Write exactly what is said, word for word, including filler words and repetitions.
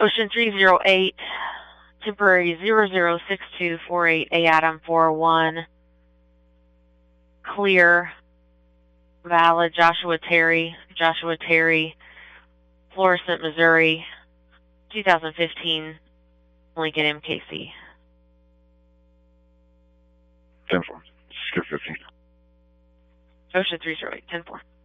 Ocean three zero eight, temporary zero zero six two four eight, A Adam four one, clear, valid, Joshua Terry, Joshua Terry, Florissant, Missouri, two thousand fifteen Lincoln M K C. ten four. Skip fifteen. Ocean three zero eight, ten four.